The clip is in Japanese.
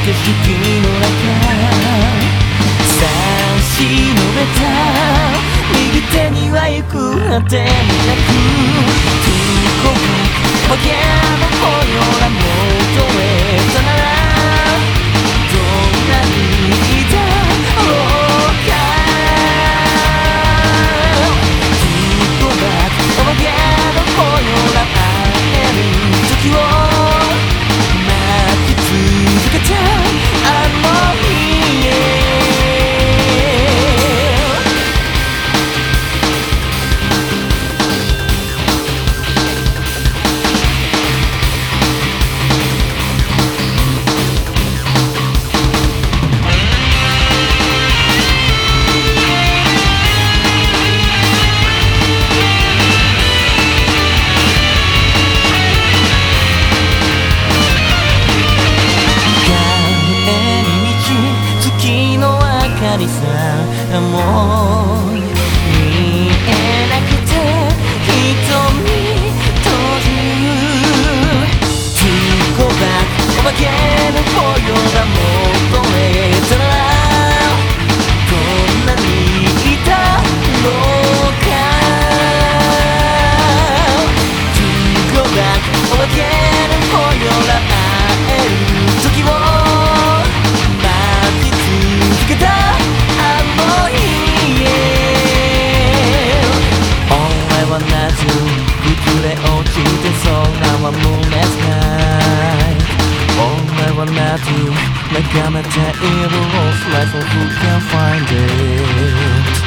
景色の中差し伸べた右手には行く果てもなく遠くわけのこような求めたならどんなにだろうかずっとだお化けのこような会える時を待ち続けたあの日へもう見えなくて瞳閉じる15番お化けの雇用が求めたらこんなにいたのか15番お化けの雇用が会える時を待ち続けた崩れ落ちて空は無列ない俺はなぜ眺めている Lost life of who can find it